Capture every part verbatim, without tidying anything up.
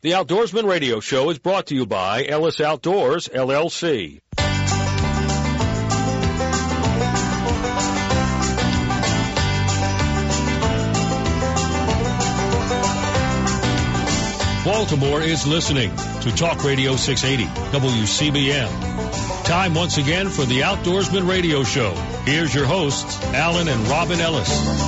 The Outdoorsman Radio Show is brought to you by Ellis Outdoors, L L C. Baltimore is listening to Talk Radio six eighty, W C B M. Time once again for the Outdoorsman Radio Show. Here's your hosts, Alan and Robin Ellis.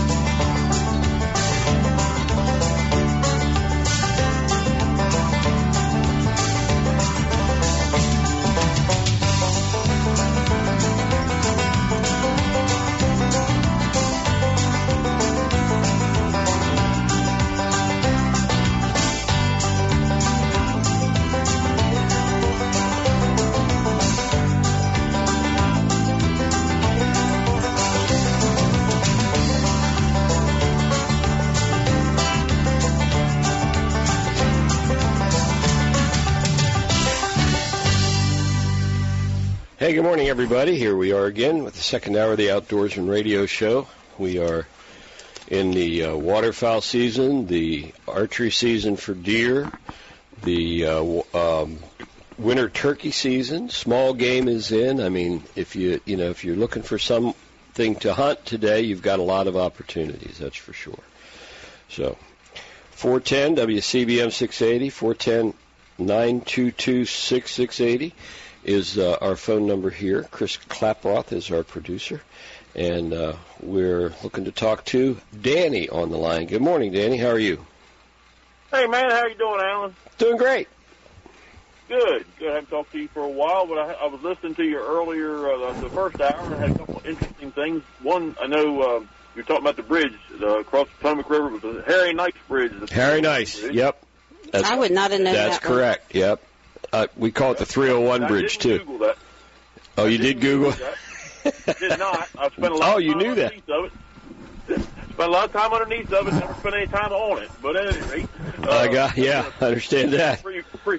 Hey, good morning, everybody. Here we are again with the second hour of the Outdoorsman Radio Show. We are in the uh, waterfowl season, the archery season for deer, the uh, um, winter turkey season. Small game is in. I mean, if you you know if you're looking for something to hunt today, you've got a lot of opportunities. That's for sure. So, four one zero W C B M six eighty, four one zero, nine two two, six six eight zero. Is uh, our phone number here. Chris Klaproth is our producer, and uh, we're looking to talk to Danny on the line. Good morning, Danny. How are you? Hey, man. How you doing, Alan? Doing great. Good. Good. I haven't talked to you for a while, but I, I was listening to you earlier, uh, the first hour, and had a couple of interesting things. One, I know uh, you were talking about the bridge uh, across the Potomac River. It was the Harry Nice Bridge. Harry Nice. Bridge. Yep. That's, I would not have known that's that. That's correct. One. Yep. Uh, we call it the three oh one I bridge, too. Google that. Oh, I you did Google? I did not. I spent a lot oh, of you time knew that. Of it. Spent a lot of time underneath of it, never spent any time on it. But at any rate. Uh, I got, yeah, I understand that. Free, free.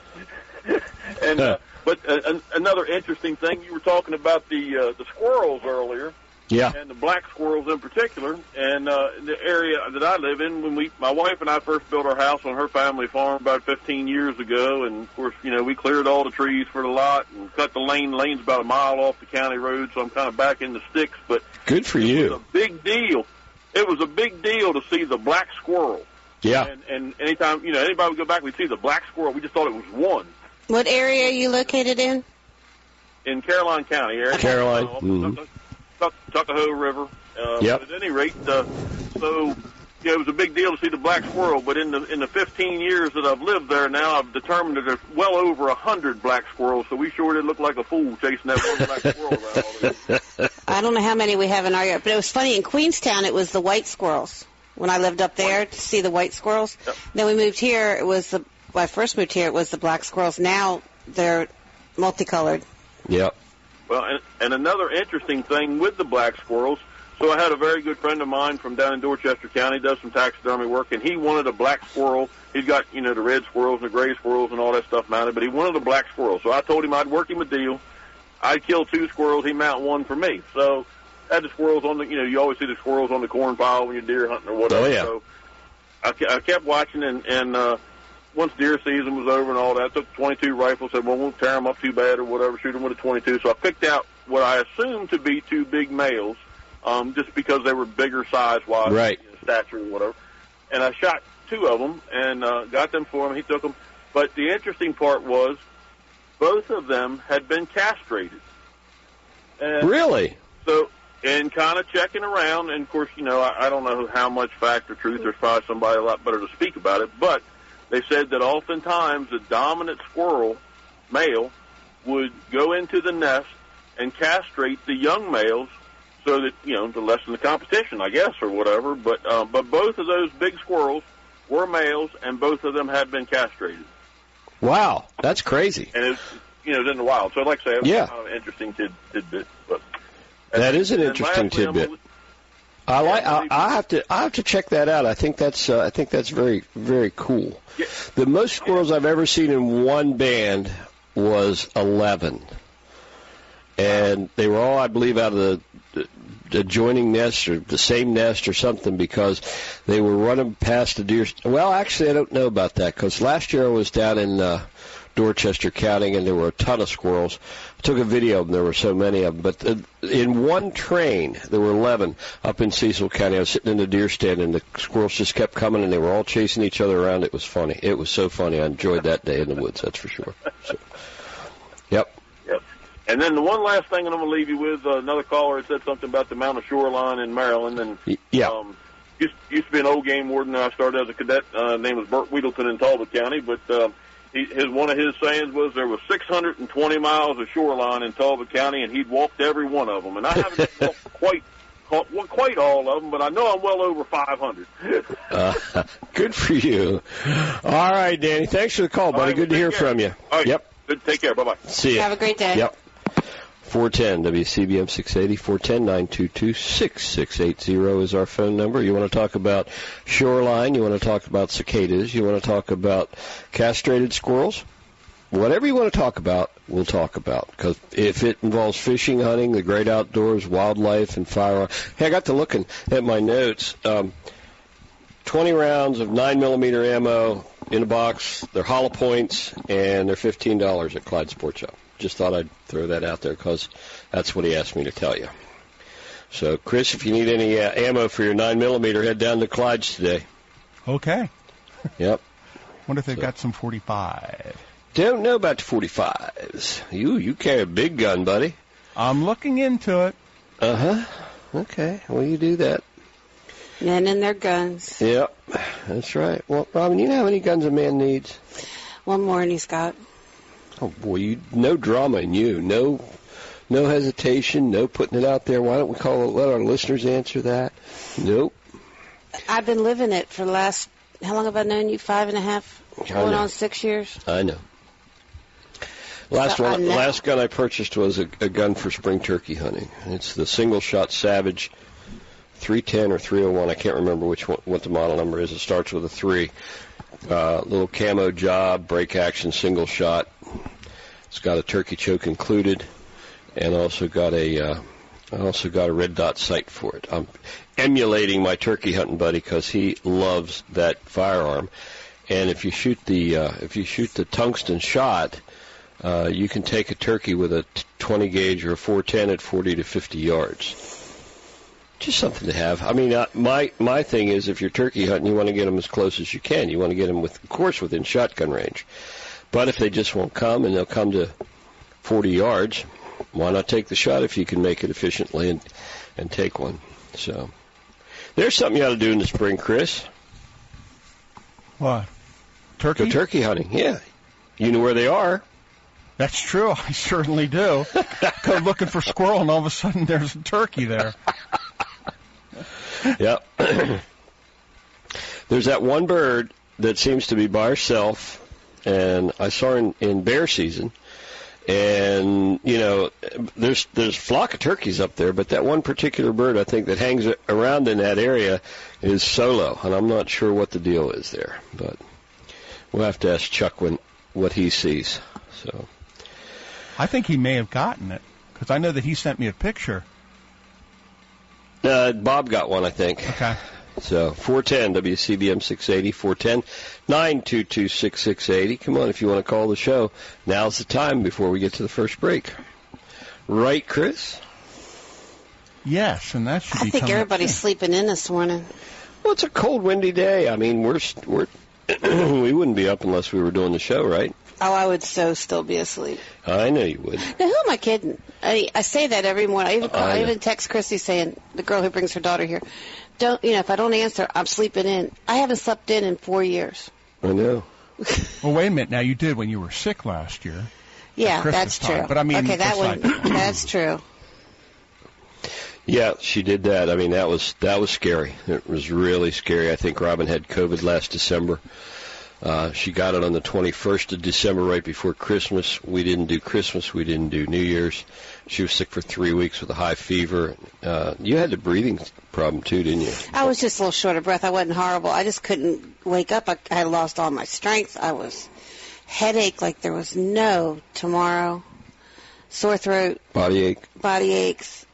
and, uh, but uh, another interesting thing, you were talking about the uh, the squirrels earlier. Yeah. And the black squirrels in particular. And uh, the area that I live in, when we, my wife and I first built our house on her family farm about fifteen years ago, and of course, you know, we cleared all the trees for the lot and cut the lane. The lane's about a mile off the county road, so I'm kind of back in the sticks. But good for you. It was a big deal. It was a big deal to see the black squirrel. Yeah. And, and anytime, you know, anybody would go back, we'd see the black squirrel. We just thought it was one. What area are you located in? In Caroline County area. Caroline. Uh, mm-hmm. Tuckahoe River. Uh, yep. But at any rate, uh, so yeah, it was a big deal to see the black squirrel. But in the in the fifteen years that I've lived there now, I've determined that there's well over a hundred black squirrels. So we sure did look like a fool chasing that one black squirrel around all day. I don't know how many we have in our yard, but it was funny. In Queenstown, it was the white squirrels. When I lived up there to see the white squirrels, yep. Then we moved here. It was the when I first moved here. It was the black squirrels. Now they're multicolored. Yep. Well, and, and another interesting thing with the black squirrels, so I had a very good friend of mine from down in Dorchester County, does some taxidermy work, and he wanted a black squirrel. He's got, you know, the red squirrels and the gray squirrels and all that stuff mounted, but he wanted a black squirrel. So I told him I'd work him a deal. I'd kill two squirrels, he'd mount one for me. So I had the squirrels on the, you know, you always see the squirrels on the corn pile when you're deer hunting or whatever. Oh, yeah. So I, I kept watching, and, and uh, once deer season was over and all that, I took twenty-two rifles, said, well, we won't tear them up too bad or whatever, shoot them with a twenty-two. So I picked out what I assumed to be two big males, um, just because they were bigger size-wise, right. you know, stature or whatever. And I shot two of them and uh, got them for him. He took them. But the interesting part was both of them had been castrated. And really? So, and kind of checking around, and, of course, you know, I, I don't know how much fact or truth. There's probably somebody a lot better to speak about it. But they said that oftentimes the dominant squirrel, male, would go into the nest and castrate the young males so that, you know, to lessen the competition, I guess, or whatever. But uh, but both of those big squirrels were males, and both of them had been castrated. Wow, that's crazy. And it's, you know, it's in the wild. So, like I say, it was yeah. kind of an interesting tid- tidbit. But that is an interesting lastly, tidbit. I'm, I like. I, I have to. I have to check that out. I think that's. Uh, I think that's very, very cool. Yeah. The most squirrels I've ever seen in one band was eleven, and they were all, I believe, out of the adjoining nests or the same nest or something because they were running past the deer. Well, actually, I don't know about that because last year I was down in uh, Dorchester County and there were a ton of squirrels. I took a video of them. There were so many of them. But uh, in one train, there were eleven up in Cecil County. I was sitting in the deer stand and the squirrels just kept coming and they were all chasing each other around. It was funny. It was so funny. I enjoyed that day in the woods, that's for sure. So, yep. Yep. And then the one last thing, and I'm going to leave you with, uh, another caller had said something about the Mountain Shoreline in Maryland. And yeah. um, used, used to be an old game warden. I started as a cadet. Uh, name was Burt Weedleton in Talbot County. But uh, he, his one of his sayings was there was six hundred twenty miles of shoreline in Talbot County, and he'd walked every one of them. And I haven't walked quite well, quite all of them, but I know I'm well over five hundred. uh, good for you. All right, Danny. Thanks for the call, buddy. Right, good to hear care. from you. All right. Yep. Good. Take care. Bye-bye. See you. Have a great day. Yep. four ten W C B M six eighty, four ten, nine two two, six six eight zero is our phone number. You want to talk about shoreline, you want to talk about cicadas, you want to talk about castrated squirrels, whatever you want to talk about, we'll talk about. Because if it involves fishing, hunting, the great outdoors, wildlife, and firearms. Hey, I got to looking at my notes. Um, twenty rounds of nine millimeter ammo in a box. They're hollow points, and they're fifteen dollars at Clyde Sports Shop. Just thought I'd throw that out there because that's what he asked me to tell you. So, Chris, if you need any uh, ammo for your nine millimeter, head down to Clyde's today. Okay. Yep. Wonder if they've So. got some forty-five. Don't know about the forty-fives. You you carry a big gun, buddy. I'm looking into it. Uh-huh. Okay. Well, you do that. Men and their guns. Yep. That's right. Well, Robin, you know how many guns a man needs? One more and he's got. Oh, boy, you, no drama in you. No no hesitation, no putting it out there. Why don't we call let our listeners answer that? Nope. I've been living it for the last, how long have I known you? Five and a half? Going on six years? I know. Last So, one, I know. last gun I purchased was a, a gun for spring turkey hunting. It's the single-shot Savage three ten or three oh one. I can't remember which one, what the model number is. It starts with a three. Uh, little camo job, break action, single shot. It's got a turkey choke included, and also got a uh, also got a red dot sight for it. I'm emulating my turkey hunting buddy because he loves that firearm. And if you shoot the uh, if you shoot the tungsten shot, uh, you can take a turkey with a twenty gauge or a four ten at forty to fifty yards. Just something to have. I mean, uh, my my thing is, if you're turkey hunting, you want to get them as close as you can. You want to get them, with, of course, within shotgun range. But if they just won't come, and they'll come to forty yards, why not take the shot if you can make it efficiently and and take one? So there's something you ought to do in the spring, Chris. What? Turkey? Go turkey hunting. Yeah, you know where they are. That's true. I certainly do. Go looking for squirrel, and all of a sudden there's a turkey there. Yep. There's that one bird that seems to be by herself, and I saw her in, in bear season. And, you know, there's there's a flock of turkeys up there, but that one particular bird, I think, that hangs around in that area is solo, and I'm not sure what the deal is there. But we'll have to ask Chuck when what he sees. So I think he may have gotten it, because I know that he sent me a picture. Uh, Bob got one, I think. Okay. So four ten W C B M six eighty, four ten, nine two two, six six eight zero. Come on, if you want to call the show, now's the time before we get to the first break. Right, Chris? Yes, and that should I be think coming up everybody's soon. sleeping in this morning. Well, it's a cold, windy day. I mean, we're we're we wouldn't be up unless we were doing the show, right? Oh, I would so still be asleep. I know you would. Now, who am I kidding? I I say that every morning. I even call, I I, know. even text Chrissy saying, the girl who brings her daughter here, don't you know? If I don't answer, I'm sleeping in. I haven't slept in in four years. I know. Well, wait a minute. Now, you did when you were sick last year. Yeah, Christmas that's true. time, but I mean, okay, that one, besides- that's true. Yeah, she did that. I mean, that was that was scary. It was really scary. I think Robin had COVID last December. Uh, she got it on the twenty-first of December, right before Christmas. We didn't do Christmas. We didn't do New Year's. She was sick for three weeks with a high fever. Uh, you had the breathing problem, too, didn't you? I was just a little short of breath. I wasn't horrible. I just couldn't wake up. I, I lost all my strength. I was headache like there was no tomorrow. Sore throat, Body ache. body aches.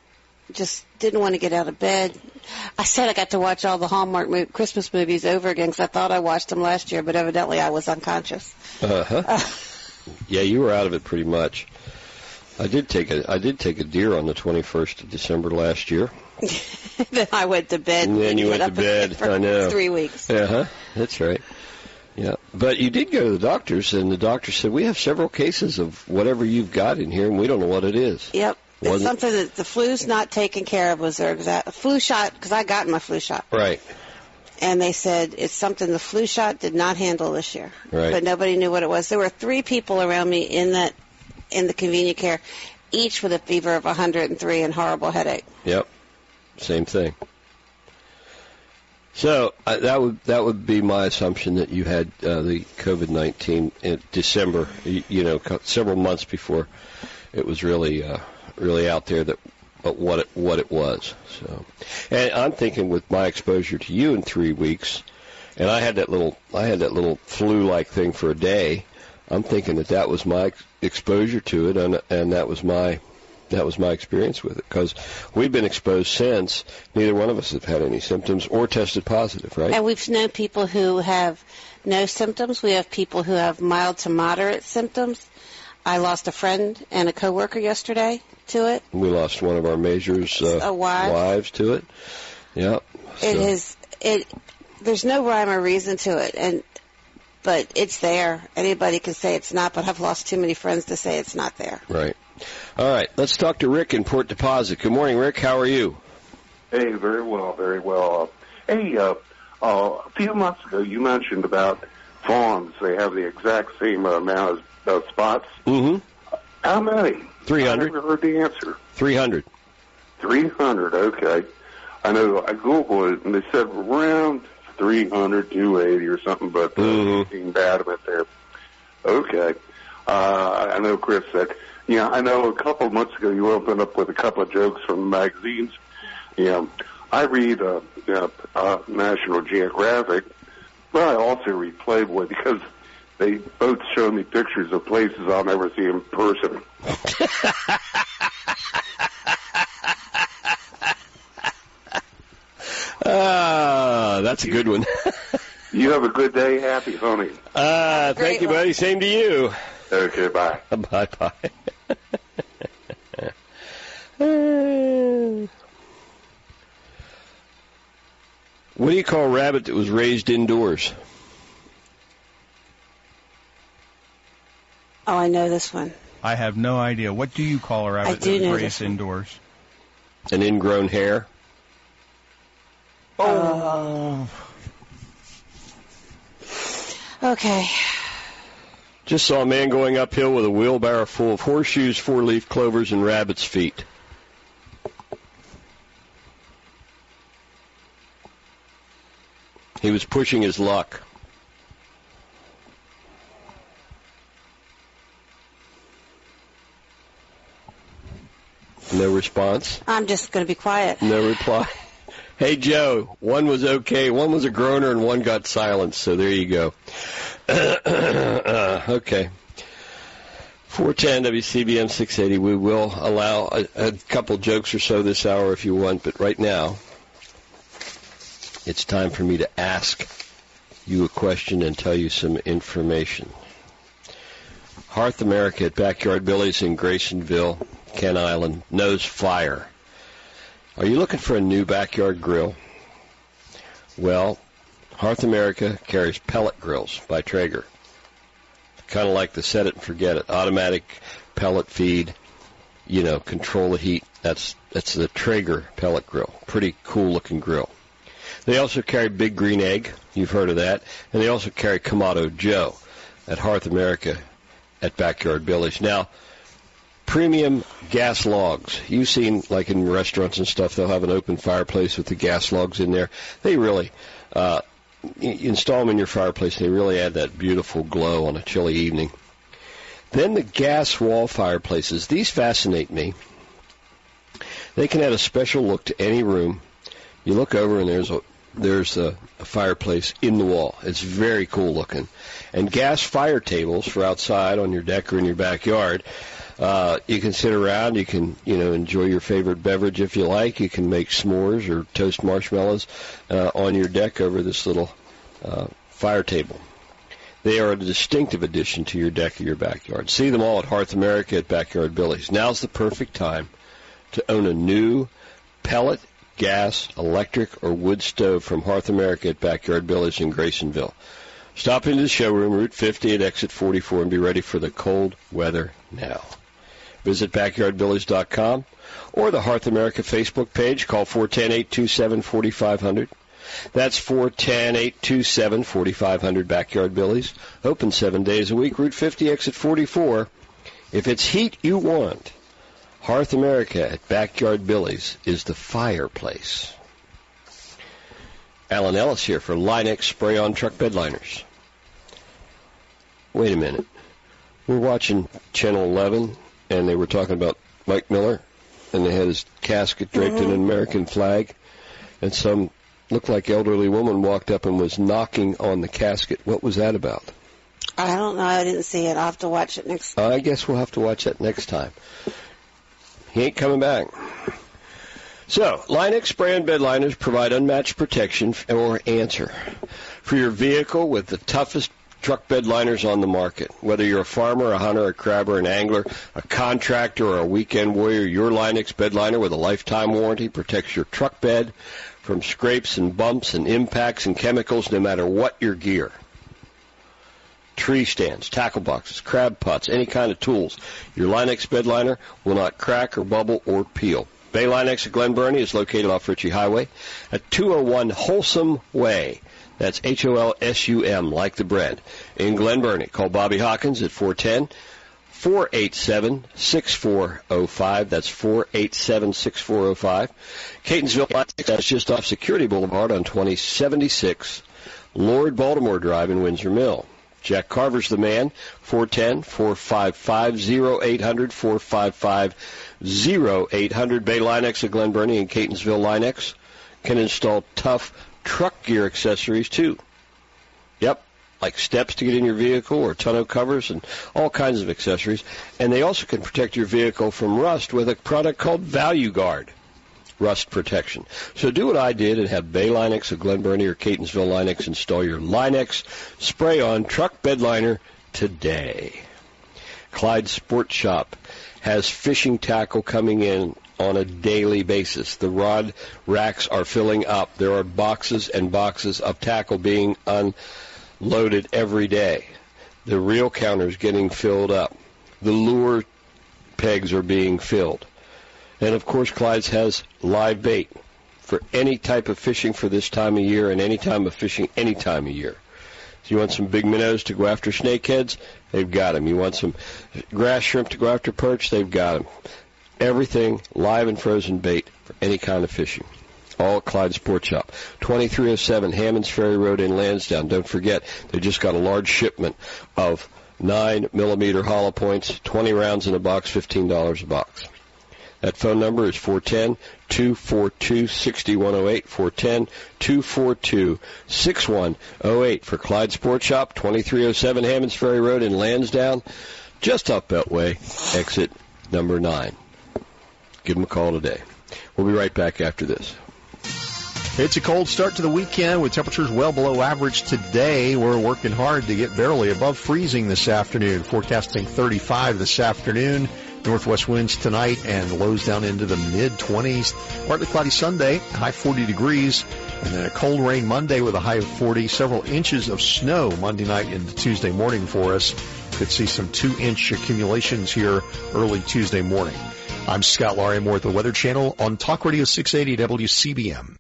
just didn't want to get out of bed. I said I got to watch all the Hallmark mo- Christmas movies over again because I thought I watched them last year, but evidently I was unconscious. Uh-huh. Uh, yeah, you were out of it pretty much. I did take a I did take a deer on the twenty-first of December last year. Then I went to bed. And then you went to bed. For I know. Three weeks. Uh-huh. That's right. Yeah. But you did go to the doctors, and the doctor said, we have several cases of whatever you've got in here, and we don't know what it is. Yep. It's Wasn't something that the flu's not taken care of was their exact flu shot, because I got my flu shot. Right. And they said it's something the flu shot did not handle this year. Right. But nobody knew what it was. There were three people around me in that in the convenient care, each with a fever of one hundred three and horrible headache. Yep. Same thing. So uh, that would that would be my assumption that you had uh, the COVID nineteen in December, you, you know, several months before it was really uh, really out there that uh, what it what it was. So, and I'm thinking with my exposure to you in three weeks, and I had that little I had that little flu-like thing for a day. I'm thinking that that was my exposure to it, and and that was my that was my experience with it, because we've been exposed since. Neither one of us have had any symptoms or tested positive, right? And we've known people who have no symptoms. We have people who have mild to moderate symptoms. I lost a friend and a coworker yesterday to it. We lost one of our majors' uh, a wife. wives to it. Yeah. It so. is. It. There's no rhyme or reason to it, and but it's there. Anybody can say it's not, but I've lost too many friends to say it's not there. Right. All right. Let's talk to Rick in Port Deposit. Good morning, Rick. How are you? Hey, very well, very well. Uh, hey, uh, uh, a few months ago you mentioned about fawns. They have the exact same amount of uh, spots. Mm-hmm. How many? three hundred. I never heard the answer. three hundred. three hundred, okay. I know I Googled it, and they said around three hundred, two eighty or something, but uh, mm-hmm. being adamant there. Okay. Uh, I know Chris said, yeah, I know a couple of months ago you opened up with a couple of jokes from the magazines. Yeah, I read uh, uh, uh, National Geographic, but I also read Playboy because they both show me pictures of places I'll never see in person. Ah, that's a good one. You have a good day. Happy hunting. Ah, thank you, buddy. Same to you. Okay, bye. Bye-bye. What do you call a rabbit that was raised indoors? Oh, I know this one. I have no idea. What do you call a rabbit I do that know was this raised indoors? An ingrown hair? Oh. Okay. Just saw a man going uphill with a wheelbarrow full of horseshoes, four-leaf clovers, and rabbit's feet. He was pushing his luck. No response? I'm just going to be quiet. No reply. Hey, Joe, one was okay, one was a groaner, and one got silenced, so there you go. uh, okay. four ten W C B M six eighty, we will allow a, a couple jokes or so this hour if you want, but right now it's time for me to ask you a question and tell you some information. Hearth America at Backyard Billy's in Graysonville, Kent Island, knows fire. Are you looking for a new backyard grill? Well, Hearth America carries pellet grills by Traeger. Kind of like the set it and forget it. Automatic pellet feed, you know, control the heat. That's that's the Traeger pellet grill. Pretty cool looking grill. They also carry Big Green Egg. You've heard of that. And they also carry Kamado Joe at Hearth America at Backyard Billy's. Now, premium gas logs. You've seen, like in restaurants and stuff, they'll have an open fireplace with the gas logs in there. They really, uh, you install them in your fireplace, they really add that beautiful glow on a chilly evening. Then the gas wall fireplaces. These fascinate me. They can add a special look to any room. You look over and there's a there's a, a fireplace in the wall. It's very cool looking. And gas fire tables for outside on your deck or in your backyard. Uh, you can sit around. You can, you know, enjoy your favorite beverage if you like. You can make s'mores or toast marshmallows uh, on your deck over this little uh, fire table. They are a distinctive addition to your deck of your backyard. See them all at Hearth America at Backyard Billy's. Now's the perfect time to own a new pellet, gas, electric, or wood stove from Hearth America at Backyard Billy's in Graysonville. Stop into the showroom, Route fifty at Exit forty-four, and be ready for the cold weather now. Visit backyard billies dot com or the Hearth America Facebook page. Call four one zero, eight two seven, four five zero zero. That's four one zero, eight two seven, four five zero zero, Backyard Billy's. Open seven days a week, Route fifty, Exit forty-four. If it's heat you want, Hearth America at Backyard Billy's is the fireplace. Alan Ellis here for Line-X Spray-On Truck Bed Liners. Wait a minute. We're watching Channel eleven, and they were talking about Mike Miller, and they had his casket draped mm-hmm. in an American flag, and some looked like elderly woman walked up and was knocking on the casket. What was that about? I don't know. I didn't see it. I'll have to watch it next time. I guess we'll have to watch that next time. He ain't coming back. So, Line-X Spray and Bed Liners provide unmatched protection or answer for your vehicle with the toughest truck bed liners on the market. Whether you're a farmer, a hunter, a crabber, an angler, a contractor, or a weekend warrior, your Line-X bed liner with a lifetime warranty protects your truck bed from scrapes and bumps and impacts and chemicals no matter what your gear. Tree stands, tackle boxes, crab pots, any kind of tools. Your Line-X bed liner will not crack or bubble or peel. Bay Line-X at Glen Burnie is located off Ritchie Highway at two oh one Wholesome Way. That's H O L S U M, like the bread, in Glen Burnie. Call Bobby Hawkins at four one zero, four eight seven, six four zero five. That's four eight seven, six four zero five. Catonsville Line-X, that's just off Security Boulevard on twenty seventy-six, Lord Baltimore Drive in Windsor Mill. Jack Carver's the man, four one zero, four five five, zero eight zero zero, four five five, zero eight zero zero. Bay Line-X at Glen Burnie and Catonsville Line-X can install tough truck gear accessories, too. Yep, like steps to get in your vehicle or tonneau covers and all kinds of accessories. And they also can protect your vehicle from rust with a product called Value Guard, rust protection. So do what I did and have Bay Line-X at Glen Burnie or Catonsville Line-X install your Line-X spray-on truck bed liner today. Clyde Sport Shop has fishing tackle coming in on a daily basis. The rod racks are filling up. There are boxes and boxes of tackle being unloaded every day. The reel counter is getting filled up. The lure pegs are being filled. And, of course, Clyde's has live bait for any type of fishing for this time of year and any time of fishing any time of year. So you want some big minnows to go after snakeheads? They've got them. You want some grass shrimp to go after perch? They've got them. Everything live and frozen bait for any kind of fishing. All at Clyde Sport Shop. twenty-three oh seven Hammonds Ferry Road in Lansdowne. Don't forget, they just got a large shipment of nine millimeter hollow points, twenty rounds in a box, fifteen dollars a box. That phone number is four one zero, two four two, six one zero eight, four one zero, two four two, six one zero eight for Clyde Sport Shop, twenty-three oh seven Hammonds Ferry Road in Lansdowne, just up Beltway, exit number nine. Give them a call today. We'll be right back after this. It's a cold start to the weekend with temperatures well below average today. We're working hard to get barely above freezing this afternoon. Forecasting thirty-five this afternoon. Northwest winds tonight and lows down into the mid-twenties. Partly cloudy Sunday, high forty degrees. And then a cold rain Monday with a high of forty. Several inches of snow Monday night into Tuesday morning for us. Could see some two-inch accumulations here early Tuesday morning. I'm Scott Larimore with the Weather Channel on Talk Radio six eighty W C B M.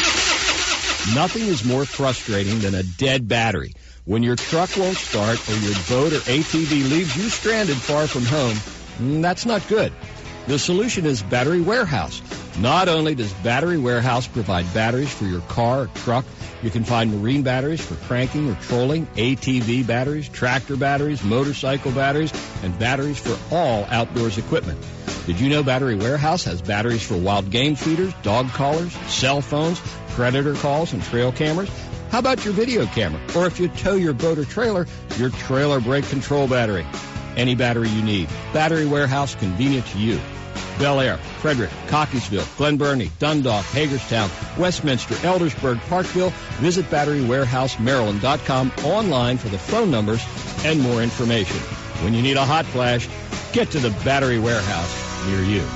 Nothing is more frustrating than a dead battery. When your truck won't start or your boat or A T V leaves you stranded far from home, that's not good. The solution is Battery Warehouse. Not only does Battery Warehouse provide batteries for your car or truck, you can find marine batteries for cranking or trolling, A T V batteries, tractor batteries, motorcycle batteries, and batteries for all outdoors equipment. Did you know Battery Warehouse has batteries for wild game feeders, dog collars, cell phones, predator calls, and trail cameras? How about your video camera? Or if you tow your boat or trailer, your trailer brake control battery? any battery you need. Battery Warehouse, convenient to you. Bel Air, Frederick, Cockeysville, Glen Burnie, Dundalk, Hagerstown, Westminster, Eldersburg, Parkville. Visit battery warehouse maryland dot com online for the phone numbers and more information. When you need a hot flash, get to the Battery Warehouse near you.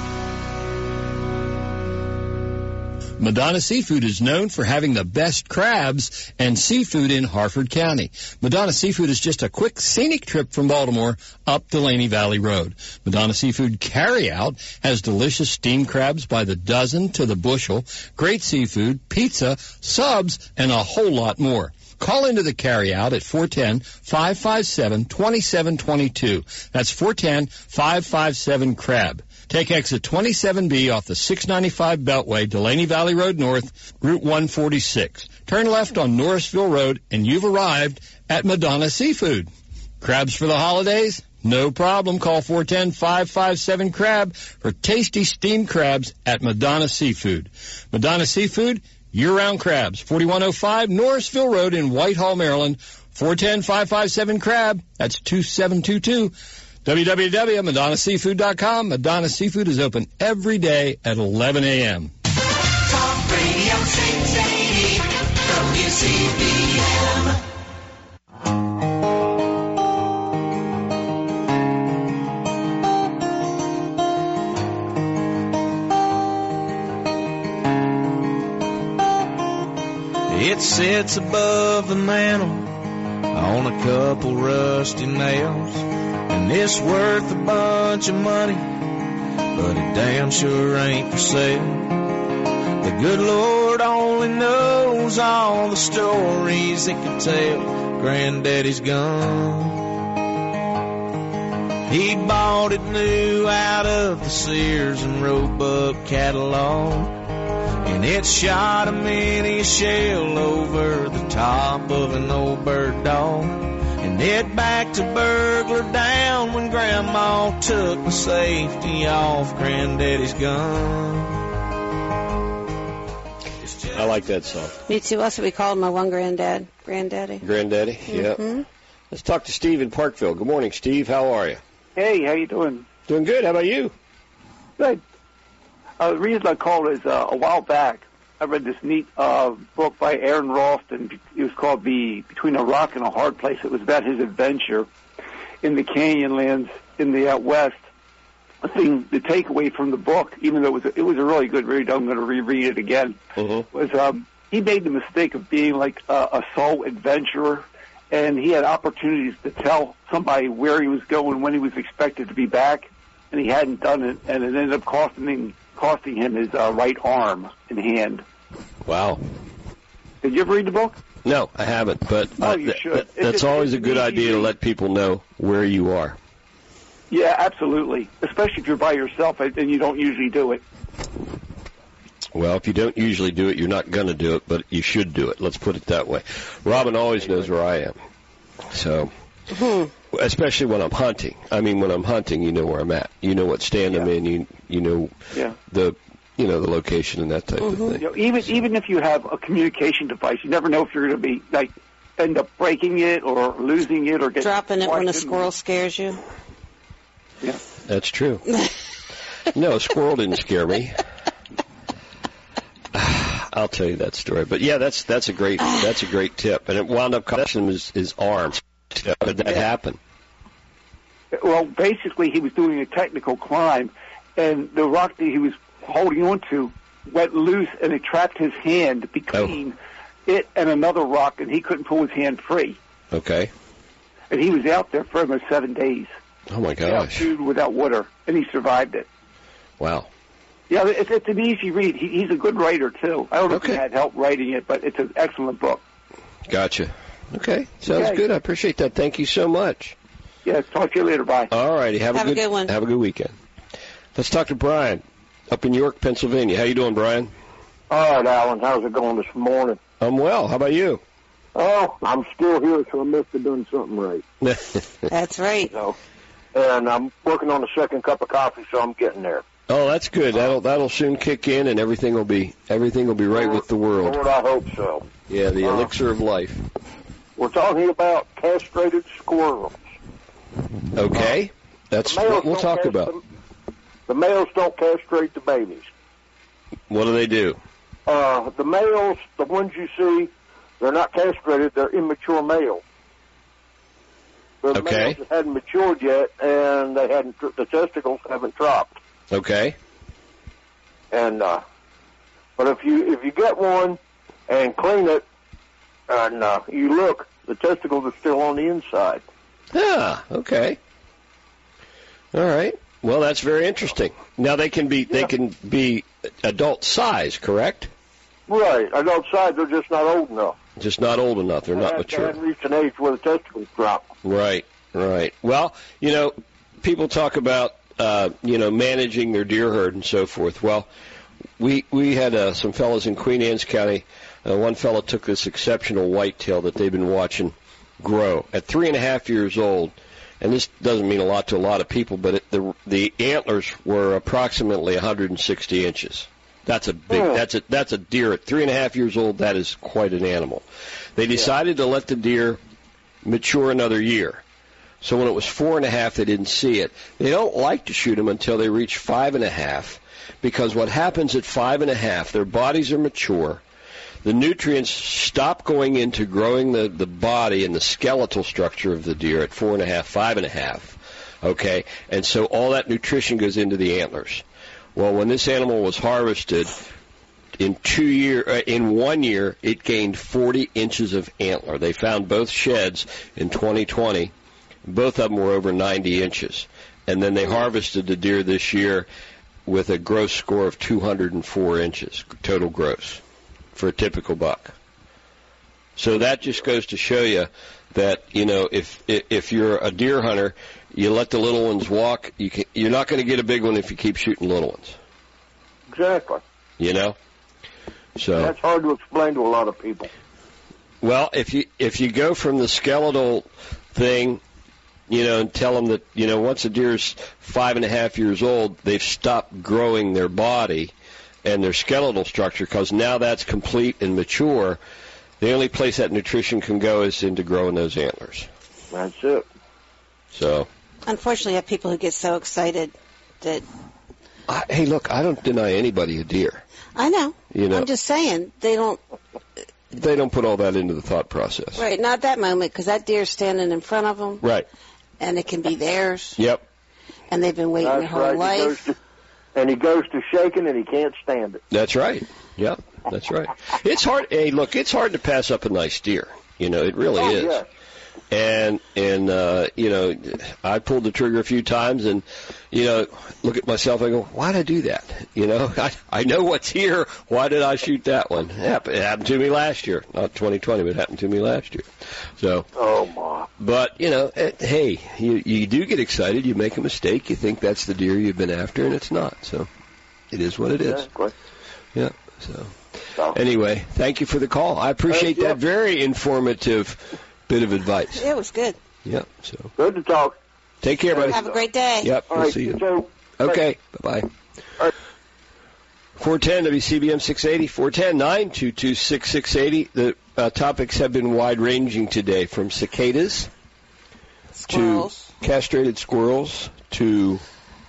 Madonna Seafood is known for having the best crabs and seafood in Harford County. Madonna Seafood is just a quick, scenic trip from Baltimore up Delaney Valley Road. Madonna Seafood Carryout has delicious steamed crabs by the dozen to the bushel, great seafood, pizza, subs, and a whole lot more. Call into the carryout at four one zero, five five seven, two seven two two. That's four one zero, five five seven, crab. Take exit twenty-seven B off the six ninety-five Beltway, Delaney Valley Road North, Route one forty-six. Turn left on Norrisville Road, and you've arrived at Madonna Seafood. Crabs for the holidays? No problem. Call four one zero, five five seven, crab for tasty steamed crabs at Madonna Seafood. Madonna Seafood, year-round crabs. forty-one oh five Norrisville Road in Whitehall, Maryland. four one zero, five five seven, crab. That's two seven two two. w w w dot madonna seafood dot com. Madonna Seafood is open every day at eleven a.m. Talk Radio six eighty, W C B M. It sits above the mantel on a couple rusty nails, and it's worth a bunch of money, but it damn sure ain't for sale. The good Lord only knows all the stories it could tell. Granddaddy's gone. He bought it new out of the Sears and Roebuck catalog, and it shot a mini shell over the top of an old bird dog. And it backed a burglar down when Grandma took the safety off Granddaddy's gun. I like that song. Me too. That's what we called my one granddad. Granddaddy. Granddaddy, Mm-hmm. yeah. Let's talk to Steve in Parkville. Good morning, Steve. How are you? Hey, how you doing? Doing good. How about you? Good. Uh, the reason I called is uh, a while back, I read this neat uh, book by Aaron Ralston. It was called "Be Between a Rock and a Hard Place." It was about his adventure in the Canyonlands in the out west. The thing, the takeaway from the book, even though it was a, it was a really good read, I'm going to reread it again. Mm-hmm. Was um, he made the mistake of being like a, a sole adventurer, and he had opportunities to tell somebody where he was going, when he was expected to be back, and he hadn't done it, and it ended up costing him. costing him his uh, right arm and hand. Wow. Did you ever read the book? No, I haven't, but oh, uh, you th- should. th- that's it's, always it's a good idea to let people know where you are. Yeah, absolutely, especially if you're by yourself and you don't usually do it. Well, if you don't usually do it, you're not going to do it, but you should do it. Let's put it that way. Robin always knows where I am. So, Mm-hmm. especially when I'm hunting. I mean, when I'm hunting, you know where I'm at. You know what stand Yeah. I'm in. You you know Yeah. the you know the location and that type Mm-hmm. of thing. You know, even even if you have a communication device, you never know if you're going to be like end up breaking it or losing it or get Dropping it when a questioned. squirrel scares you. Yeah. That's true. No, a squirrel didn't scare me. I'll tell you that story. But yeah, that's that's a great that's a great tip, and it wound up costing him his, his arm. How did that Yeah. happen? Well, basically, he was doing a technical climb, and the rock that he was holding on to went loose, and it trapped his hand between Oh. it and another rock, and he couldn't pull his hand free. Okay. And he was out there for almost seven days. Oh my Without gosh! food, without water, and he survived it. Wow. Yeah, it's, it's an easy read. He, he's a good writer, too. I don't know Okay. if he had help writing it, but it's an excellent book. Gotcha. Okay, sounds Okay. good. I appreciate that. Thank you so much. Yeah, talk to you later. Bye. All righty. Have, Have a a good good one. Have a good weekend. Let's talk to Brian up in York, Pennsylvania. How you doing, Brian? All right, Alan. How's it going this morning? I'm well. How about you? Oh, I'm still here, so I must have done something right. That's right. So, and I'm working on the second cup of coffee, so I'm getting there. Oh, that's good. That'll that'll soon kick in, and everything will be everything will be right with the world. Lord, I hope so. Yeah, the Uh, elixir of life. We're talking about castrated squirrels. Okay, that's The males what we'll don't talk cast- about. The, the males don't castrate the babies. What do they do? Uh, the males, the ones you see, they're not castrated. They're immature males. The Okay. males that hadn't matured yet, and they hadn't. The testicles haven't dropped. Okay. And uh, but if you if you get one and clean it, and uh, you look, the testicles are still on the inside. Ah, okay. All right. Well, that's very interesting. Now they can be they can be adult size, correct? Right. Adult size, they're just not old enough. Just not old enough. They're They not had- mature. They hadn't reached an age where the testicles drop. Right, right. Well, you know, people talk about, uh, you know, managing their deer herd and so forth. Well, we we had uh, some fellows in Queen Anne's County. Uh, one fellow took this exceptional whitetail that they've been watching grow at three and a half years old. And this doesn't mean a lot to a lot of people, but it, the the antlers were approximately one hundred sixty inches. That's a big. Oh. That's a that's a deer at three and a half years old. That is quite an animal. They decided to let the deer mature another year. So when it was four and a half, they didn't see it. They don't like to shoot them until they reach five and a half, because what happens at five and a half, their bodies are mature. The nutrients stop going into growing the, the body and the skeletal structure of the deer at four and a half, five and a half. Okay, and so all that nutrition goes into the antlers. Well, when this animal was harvested, in two year, uh, in one year, it gained forty inches of antler. They found both sheds in twenty twenty. Both of them were over ninety inches. And then they harvested the deer this year with a gross score of two hundred four inches, total gross, for a typical buck. So that just goes to show you that, you know, if if you're a deer hunter, you let the little ones walk. You can, you're not going to get a big one if you keep shooting little ones. Exactly. You know. So That's hard to explain to a lot of people. well, if you if you go from the skeletal thing, you know, and tell them that, you know, once a deer's five and a half years old, they've stopped growing their body and their skeletal structure, because now that's complete and mature. The only place that nutrition can go is into growing those antlers. That's it. So, Unfortunately, I have people who get so excited that I, hey, look, I don't deny anybody a deer. I know. You know, I'm just saying they don't. they don't put all that into the thought process. Right, not that moment, because that deer's standing in front of them, Right. and it can be theirs, Yep. and they've been waiting That's their whole right. He life. goes to, and he goes to shaking, and he can't stand it. That's right. Yep. That's right. It's hard. Hey, look, it's hard to pass up a nice deer. You know, it really Oh, is. yeah. And and uh, you know, I pulled the trigger a few times, and you know, look at myself. I go, why did I do that? You know, I I know what's here. Why did I shoot that one? It happened, it happened to me last year, not twenty twenty, but it happened to me last year. So. Oh my. But you know, it, hey, you you do get excited. You make a mistake. You think that's the deer you've been after, and it's not. So, it is what it is. Exactly. Yeah. So. So. Anyway, thank you for the call. I appreciate Thank you. that very informative bit of advice. It was good. Yep. So Good to talk. take care, buddy. Have a great day. Yep. All We'll right, see you. Joe. Okay. Bye bye. right. four ten W C B M six eighty, four ten, nine two two, six six eight zero. The uh, topics have been wide ranging today, from cicadas Squirrels, to castrated squirrels to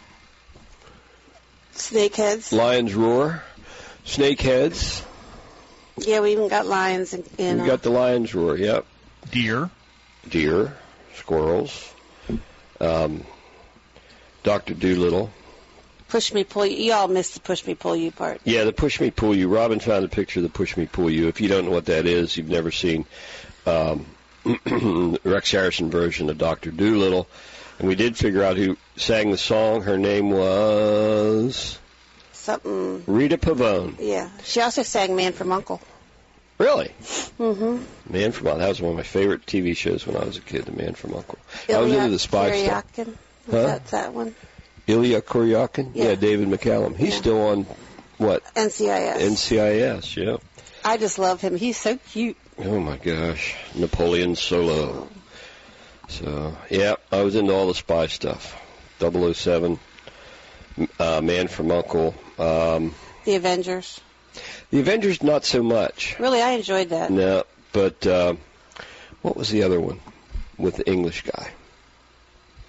snakeheads. lion's roar, snakeheads. Yeah, we even got lions in. in We've uh, got the lion's roar. Yep. Deer. Deer, squirrels, um, Doctor Doolittle. push me, pull you. You all missed the push me, pull you part. Yeah, the push me, pull you. Robin found a picture of the push me, pull you. If you don't know what that is, you've never seen um, Rex Harrison version of Doctor Doolittle. And we did figure out who sang the song. Her name was Something. Rita Pavone. Yeah. She also sang Man from Uncle. Really? Mm-hmm. Man from Uncle. That was one of my favorite T V shows when I was a kid, The Man from Uncle. I was into the spy stuff. Kuryakin. Huh? That's that one. Ilya Kuryakin? Yeah. Yeah, David McCallum. He's Yeah. still on, what? N C I S. N C I S, yeah. I just love him. He's so cute. Oh, my gosh. Napoleon Solo. So, yeah, I was into all the spy stuff. double oh seven, uh, Man from Uncle. Um, The Avengers. the Avengers, not so much. Really, I enjoyed that. No, but uh, what was the other one with the English guy?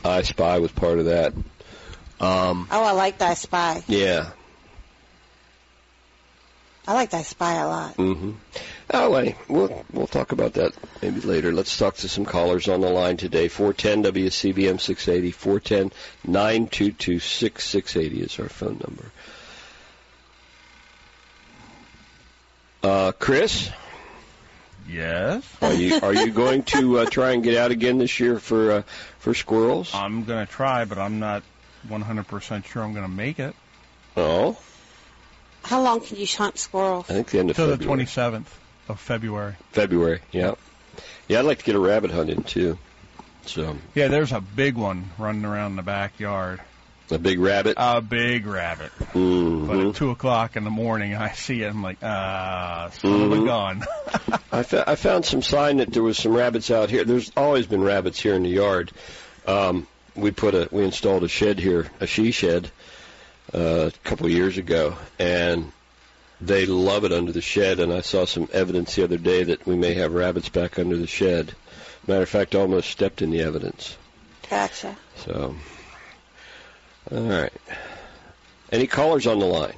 I Spy was part of that. Um, oh, I liked I Spy. Yeah. I liked I Spy a lot. Mm-hmm. Oh, anyway, we'll we'll talk about that maybe later. Let's talk to some callers on the line today. four ten W C B M six eighty, four ten, nine two two, six six eight zero is our phone number. Uh, Chris? Yes? Are you are you going to uh, try and get out again this year for uh, for squirrels? I'm going to try, but I'm not one hundred percent sure I'm going to make it. Oh? How long can you hunt squirrels? I think the end of Till February. the twenty-seventh of February. February, yeah. Yeah, I'd like to get a rabbit hunt in, too. So. Yeah, there's a big one running around in the backyard. A big rabbit? A big rabbit. Mm-hmm. But at two o'clock in the morning, I see it. I'm like, ah, son mm-hmm. of a gun. I, fa- I found some sign that there was some rabbits out here. There's always been rabbits here in the yard. Um, we put a we installed a shed here, a she shed, uh, a couple of years ago, and they love it under the shed. And I saw some evidence the other day that we may have rabbits back under the shed. Matter of fact, I almost stepped in the evidence. Gotcha. So. All right. Any callers on the line?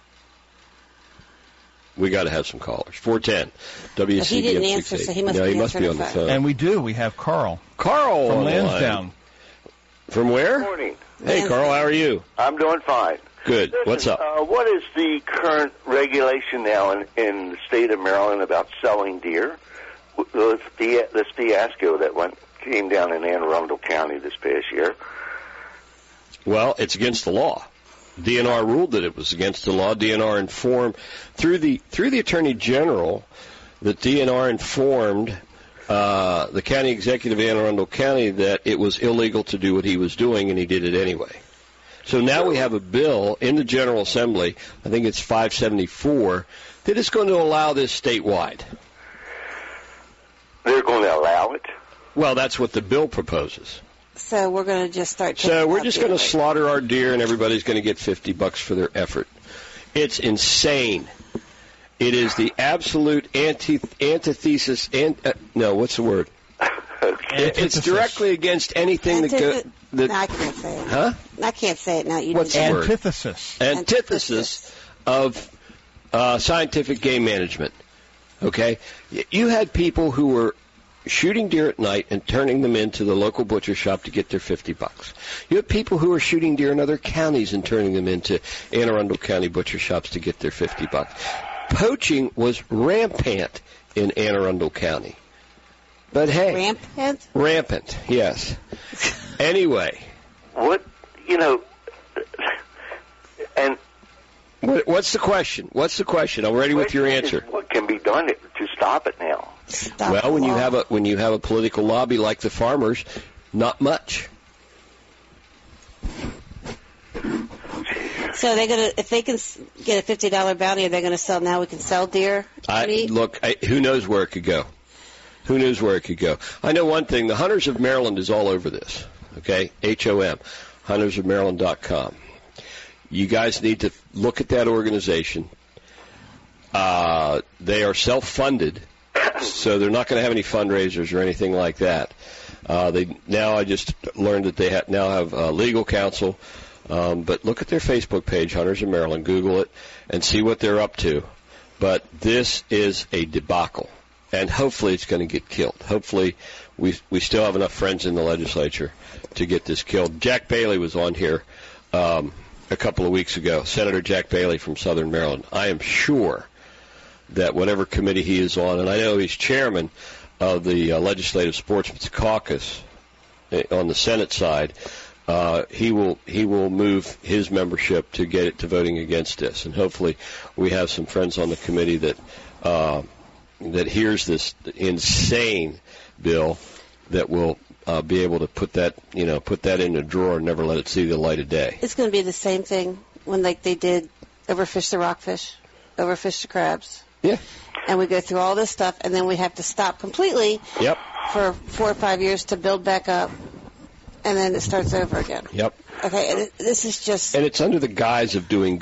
We got to have some callers. four ten W C B M he didn't answer, so he must no, be he must be on the phone. phone. And we do. We have Carl. Carl from on Lansdowne. The from where? Good morning. Hey, Carl, how are you? I'm doing fine. Good. Listen, What's up? Uh, what is the current regulation now in, in the state of Maryland about selling deer? With the, this fiasco that went came down in Anne Arundel County this past year. Well, it's against the law. D N R ruled that it was against the law. D N R informed through the through the Attorney General that D N R informed uh, the county executive of Anne Arundel County that it was illegal to do what he was doing, and he did it anyway. So now we have a bill in the General Assembly, I think it's five seventy-four, that is going to allow this statewide. They're going to allow it? Well, that's what the bill proposes. So we're going to just start. So we're just going to slaughter our deer, and everybody's going to get fifty bucks for their effort. It's insane. It is the absolute anti antithesis. And uh, no, what's the word? It, it's directly against anything that goes. No, I can't say it. Huh? I can't say it now. You What's the word? Antithesis. Antithesis of uh, scientific game management. Okay, you had people who were shooting deer at night and turning them into the local butcher shop to get their fifty bucks. You have people who are shooting deer in other counties and turning them into Anne Arundel County butcher shops to get their fifty bucks. Poaching was rampant in Anne Arundel County. But hey. Rampant? Rampant, yes. Anyway. What, you know, and... What, what's the question? What's the question? I'm ready with your answer. What can be done to, to stop it now? Stop well, when law. you have a when you have a political lobby like the farmers, not much. So they're gonna, if they can get a fifty dollar bounty, are they going to sell? Now we can sell deer I, meat. look, I, who knows where it could go? Who knows where it could go? I know one thing: the Hunters of Maryland is all over this. Okay, H O M, hunters of maryland dot com. You guys need to look at that organization. Uh, they are self-funded, so they're not going to have any fundraisers or anything like that. Uh, they now I just learned that they ha- now have uh, legal counsel. Um, but look at their Facebook page, Hunters of Maryland. Google it and see what they're up to. But this is a debacle, and hopefully it's going to get killed. Hopefully we we still have enough friends in the legislature to get this killed. Jack Bailey was on here um, a couple of weeks ago, Senator Jack Bailey from Southern Maryland. I am sure that whatever committee he is on, and I know he's chairman of the uh, Legislative Sportsmen's Caucus on the Senate side, Uh, he will he will move his membership to get it to voting against this, and hopefully we have some friends on the committee that uh, that hears this insane bill that will uh, be able to put that you know put that in a drawer and never let it see the light of day. It's going to be the same thing when like they did overfish the rockfish, overfish the crabs. Yeah. And we go through all this stuff, and then we have to stop completely. Yep. For four or five years to build back up. And then it starts over again. Yep. Okay, and it, this is just... And it's under the guise of doing good.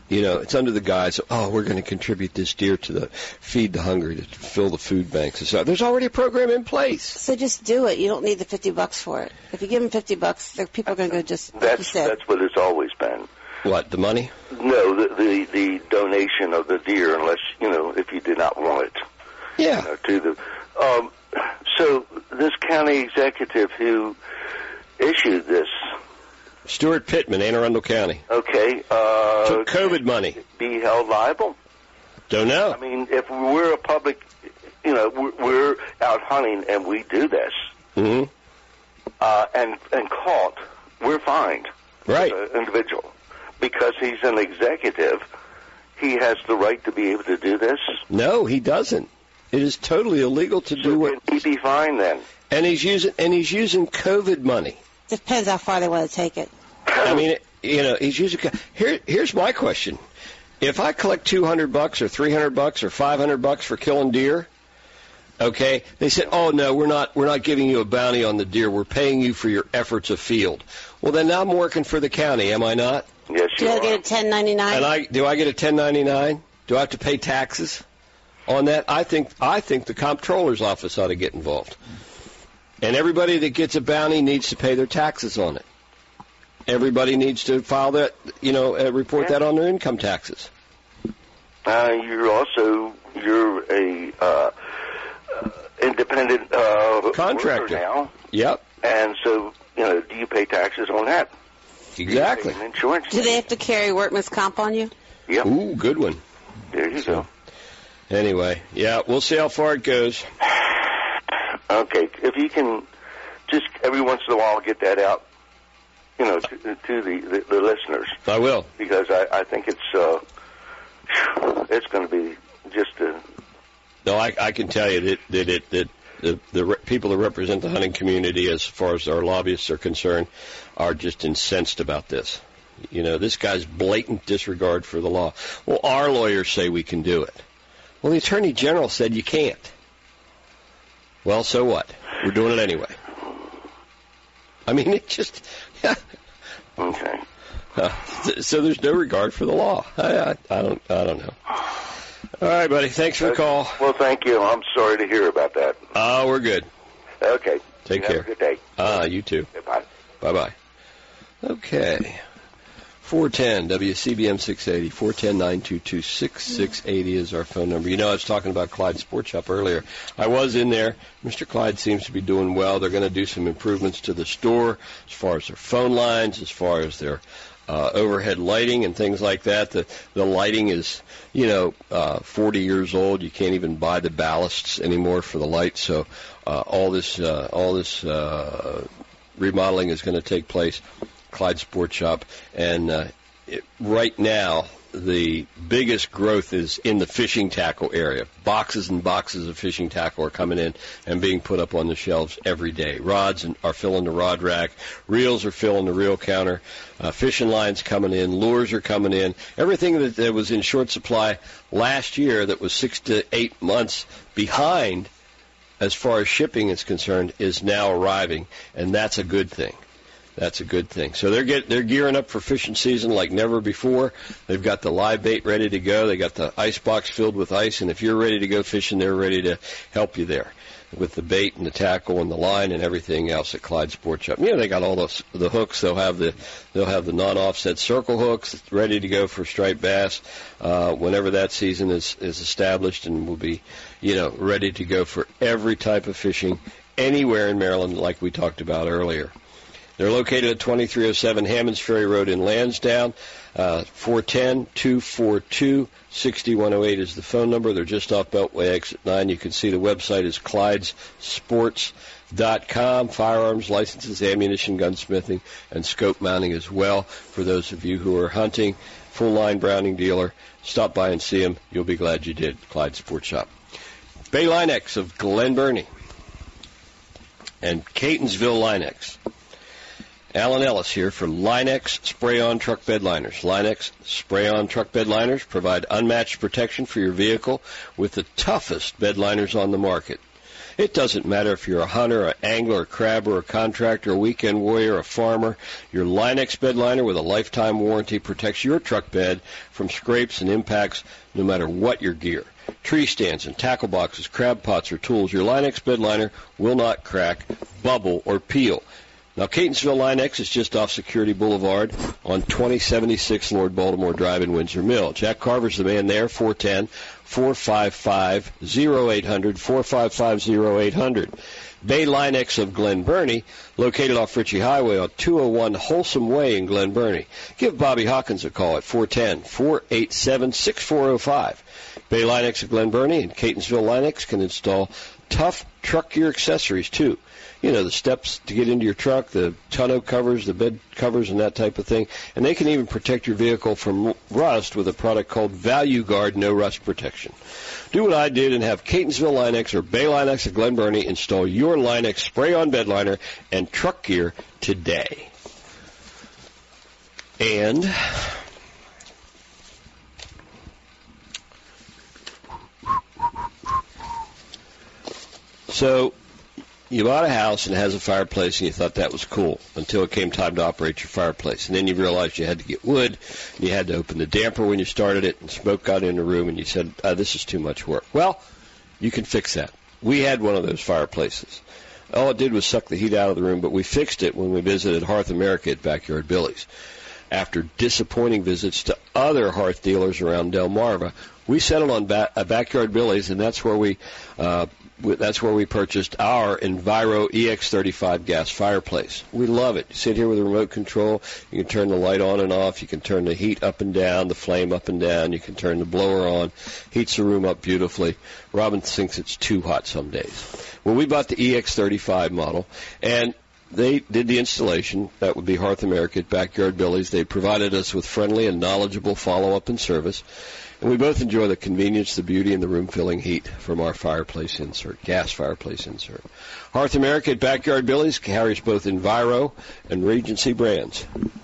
You know, it's under the guise of, oh, we're going to contribute this deer to the Feed the Hungry to fill the food banks. And so there's already a program in place. So just do it. You don't need the fifty bucks for it. If you give them fifty bucks, there- people are going to go just like you That's said. that's what it's always been. What, the money? No, the, the the donation of the deer, unless you know if you did not want it. Yeah. You know, to the um, so this county executive who issued this, Stuart Pittman, Anne Arundel County. okay, uh, Took COVID money. be held liable. Don't know. I mean, if we're a public, you know, we're, we're out hunting and we do this, hmm uh, and and caught, we're fined. Right. As an individual, because he's an executive, he has the right to be able to do this. No, he doesn't. It is totally illegal to do what. He'd be fined then. And he's using and he's using COVID money. Depends how far they want to take it. I mean, you know, he's using. co- Here, here's my question: if I collect two hundred bucks or three hundred bucks or five hundred bucks for killing deer, okay, they said, oh no, we're not, we're not giving you a bounty on the deer. We're paying you for your efforts afield. Well, then now I'm working for the county, am I not? Yes, Do you you are. get a ten ninety-nine? And I do I get a ten ninety-nine? Do I have to pay taxes on that? I think I think the comptroller's office ought to get involved. And everybody that gets a bounty needs to pay their taxes on it. Everybody needs to file that, you know, uh, report that on their income taxes. Uh, you're also you're a uh, uh, independent uh, Contractor. worker now, Yep, and so you know, do you pay taxes on that? exactly. Pay insurance. Do they have to carry workman's comp on you? Yep. Ooh, good one. There you go. Anyway, yeah, we'll see how far it goes. Okay, if you can just every once in a while get that out, you know, to, to the, the, the listeners, I will. because I, I think it's uh, it's going to be just a No, I, I can tell you that that it that the the re- people that represent the hunting community, as far as our lobbyists are concerned, are just incensed about this. You know, this guy's blatant disregard for the law. Well, our lawyers say we can do it. Well, the Attorney General said you can't. Well, so what? We're doing it anyway. I mean, it just... okay. Uh, so there's no regard for the law. I, I, I don't I don't know. All right, buddy. Thanks for the call. Well, thank you. I'm sorry to hear about that. Oh, we're good. Okay. Take You care. Have a good day. Ah, you too. Bye. Bye-bye. Okay. four ten W C B M six eighty, four one zero, nine two two, six six eight zero is our phone number. You know, I was talking about Clyde Sports Shop earlier. I was in there. Mister Clyde seems to be doing well. They're going to do some improvements to the store as far as their phone lines, as far as their uh, overhead lighting and things like that. The, the lighting is, you know, uh, forty years old. You can't even buy the ballasts anymore for the lights. So uh, all this, uh, all this uh, remodeling is going to take place. Clyde Sports Shop, and uh, it, right now the biggest growth is in the fishing tackle area. Boxes and boxes of fishing tackle are coming in and being put up on the shelves every day. Rods are filling the rod rack. Reels are filling the reel counter. Uh, fishing lines coming in. Lures are coming in. Everything that, that was in short supply last year that was six to eight months behind as far as shipping is concerned is now arriving, and that's a good thing. That's a good thing. So they're get they're gearing up for fishing season like never before. They've got the live bait ready to go. They got the ice box filled with ice, and if you're ready to go fishing, they're ready to help you there with the bait and the tackle and the line and everything else at Clyde Sports Shop. You know, they got all the the hooks. They'll have the they'll have the non-offset circle hooks ready to go for striped bass uh, whenever that season is is established, and will be, you know, ready to go for every type of fishing anywhere in Maryland, like we talked about earlier. They're located at twenty-three oh seven Hammonds Ferry Road in Lansdowne. Uh, four one zero, two four two, six one zero eight is the phone number. They're just off Beltway Exit nine. You can see the website is clydes sports dot com. Firearms, licenses, ammunition, gunsmithing, and scope mounting as well. For those of you who are hunting, full-line Browning dealer, stop by and see them. You'll be glad you did. Clyde Sports Shop. Bay Linex of Glen Burnie and Catonsville Linex. Alan Ellis here from Linex Spray-On Truck Bed Liners. Linex Spray-On Truck Bed Liners provide unmatched protection for your vehicle with the toughest bed liners on the market. It doesn't matter if you're a hunter, an angler, a crabber, a contractor, a weekend warrior, a farmer. Your Line-X bed liner with a lifetime warranty protects your truck bed from scrapes and impacts no matter what your gear. Tree stands and tackle boxes, crab pots, or tools. Your Line-X bed liner will not crack, bubble, or peel. Now, Catonsville Line-X is just off Security Boulevard on twenty seventy-six Lord Baltimore Drive in Windsor Mill. Jack Carver's the man there, four one zero, four five five, zero eight hundred, four five five, zero eight hundred. Bay Line-X of Glen Burnie, located off Ritchie Highway on two oh one Wholesome Way in Glen Burnie. Give Bobby Hawkins a call at four one zero, four eight seven, six four zero five. Bay Line-X of Glen Burnie and Catonsville Line-X can install tough truck gear accessories, too. You know, the steps to get into your truck, the tonneau covers, the bed covers, and that type of thing. And they can even protect your vehicle from rust with a product called Value Guard No Rust Protection. Do what I did and have Catonsville Line-X or Bay Line-X at Glen Burnie install your Line-X spray-on bed liner and truck gear today. And so you bought a house and it has a fireplace, and you thought that was cool until it came time to operate your fireplace. And then you realized you had to get wood, and you had to open the damper when you started it, and smoke got in the room, and you said, oh, this is too much work. Well, you can fix that. We had one of those fireplaces. All it did was suck the heat out of the room, but we fixed it when we visited Hearth America at Backyard Billy's. After disappointing visits to other hearth dealers around Delmarva, we settled on ba- uh, Backyard Billy's, and that's where we uh, That's where we purchased our Enviro E X thirty-five gas fireplace. We love it. You sit here with a remote control. You can turn the light on and off. You can turn the heat up and down, the flame up and down. You can turn the blower on. Heats the room up beautifully. Robin thinks it's too hot some days. Well, we bought the E X thirty-five model, and they did the installation. That would be Hearth America at Backyard Billy's. They provided us with friendly and knowledgeable follow-up and service. And we both enjoy the convenience, the beauty, and the room-filling heat from our fireplace insert, gas fireplace insert. Hearth America at Backyard Billy's carries both Enviro and Regency brands.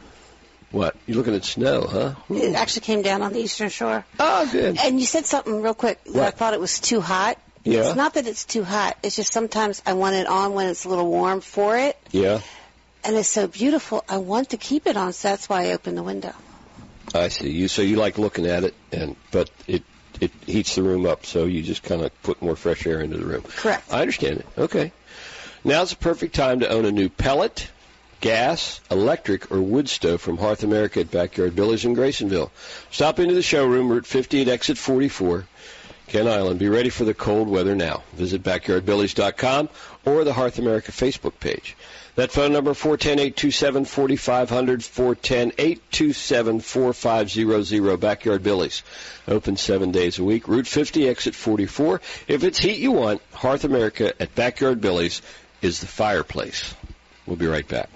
What? You're looking at snow, huh? Ooh. It actually came down on the Eastern Shore. Oh, good. And you said something real quick. What? I thought it was too hot. Yeah. It's not that it's too hot. It's just sometimes I want it on when it's a little warm for it. Yeah. And it's so beautiful. I want to keep it on, so that's why I opened the window. I see. You so you like looking at it, and but it it heats the room up, so you just kind of put more fresh air into the room. Correct. I understand it. Okay. Now's the perfect time to own a new pellet, gas, electric, or wood stove from Hearth America at Backyard Billy's in Graysonville. Stop into the showroom, Route fifty at Exit forty-four, Ken Island. Be ready for the cold weather now. Visit backyard billies dot com or the Hearth America Facebook page. That phone number, four one zero, eight two seven, four five zero zero, four one zero, eight two seven, four five zero zero, Backyard Billy's. Open seven days a week, Route fifty, Exit forty-four. If it's heat you want, Hearth America at Backyard Billy's is the fireplace. We'll be right back.